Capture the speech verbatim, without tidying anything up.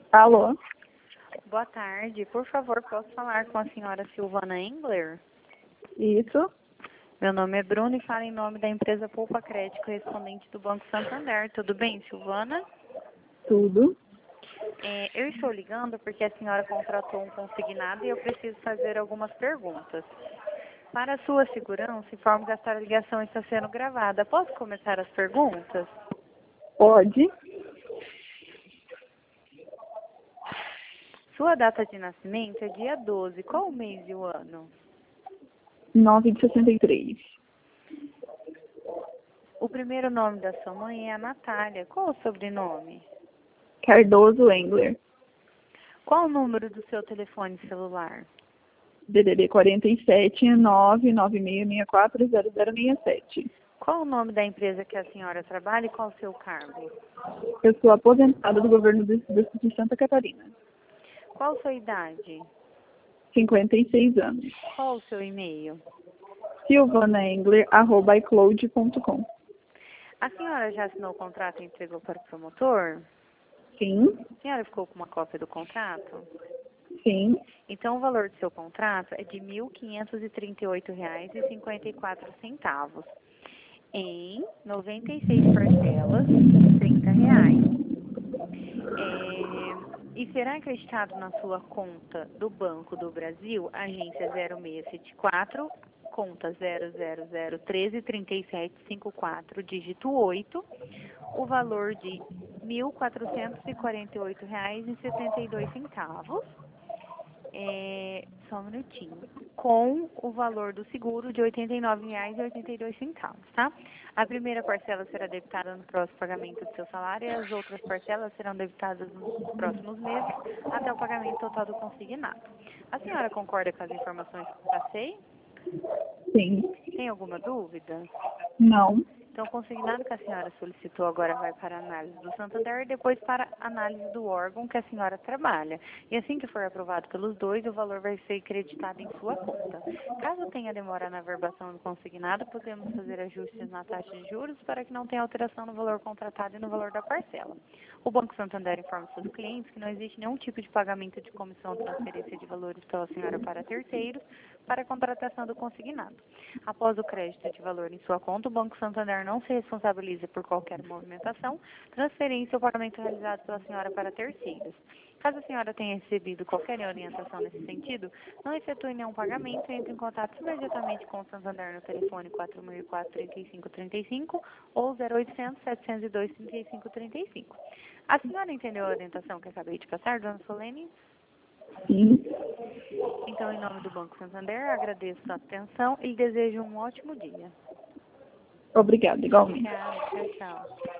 Alô? Boa tarde. Por favor, posso falar com a senhora Silvana Engler? Isso? Meu nome é Bruno e falo em nome da empresa Poupa Crédito, correspondente do Banco Santander. Tudo bem, Silvana? Tudo. É, eu estou ligando porque a senhora contratou um consignado e eu preciso fazer algumas perguntas. Para a sua segurança, informo que esta ligação está sendo gravada. Posso começar as perguntas? Pode. Sua data de nascimento é dia doze. Qual o mês e o ano? nove de sessenta e três. O primeiro nome da sua mãe é a Natália. Qual o sobrenome? Cardoso Engler. Qual o número do seu telefone celular? D D D quarenta e sete, nove nove seis seis quatro zero zero seis sete. Qual o nome da empresa que a senhora trabalha e qual o seu cargo? Eu sou aposentada do governo do Estado de Santa Catarina. Qual a sua idade? cinquenta e seis anos. Qual o seu e-mail? silvana engler arroba icloud ponto com. A senhora já assinou o contrato e entregou para o promotor? Sim, A senhora ficou com uma cópia do contrato? sim. Então, o valor do seu contrato é de mil quinhentos e trinta e oito reais e cinquenta e quatro centavos, em noventa e seis parcelas de trinta reais. É, e será acreditado na sua conta do Banco do Brasil, agência zero seis sete quatro, conta zero zero zero um três três sete cinco quatro, dígito oito, o valor de mil quatrocentos e quarenta e oito reais e setenta e dois centavos. É, só um minutinho, com o valor do seguro de oitenta e nove reais e oitenta e dois centavos, tá? A primeira parcela será debitada no próximo pagamento do seu salário e as outras parcelas serão debitadas nos próximos meses até o pagamento total do consignado. A senhora concorda com as informações que eu passei? Sim. Tem alguma dúvida? Não. Então, o consignado que a senhora solicitou agora vai para a análise do Santander e depois para a análise do órgão que a senhora trabalha. E assim que for aprovado pelos dois, o valor vai ser creditado em sua conta. Caso tenha demora na verbação do consignado, podemos fazer ajustes na taxa de juros para que não tenha alteração no valor contratado e no valor da parcela. O Banco Santander informa seus clientes que não existe nenhum tipo de pagamento de comissão ou transferência de valores pela senhora para terceiros para a contratação do consignado. Após o crédito de valor em sua conta, o Banco Santander não se responsabiliza por qualquer movimentação, transferência ou pagamento realizado pela senhora para terceiros. Caso a senhora tenha recebido qualquer orientação nesse sentido, não efetue nenhum pagamento e entre em contato imediatamente com o Santander no telefone quatro mil e quatro, trinta e cinco trinta e cinco ou zero oitocentos, setecentos e dois, trinta e cinco trinta e cinco. A senhora entendeu a orientação que acabei de passar, dona Solene? Sim. Então, em nome do Banco Santander, agradeço a atenção e desejo um ótimo dia. Obrigada, igualmente. Obrigada, tchau, tchau.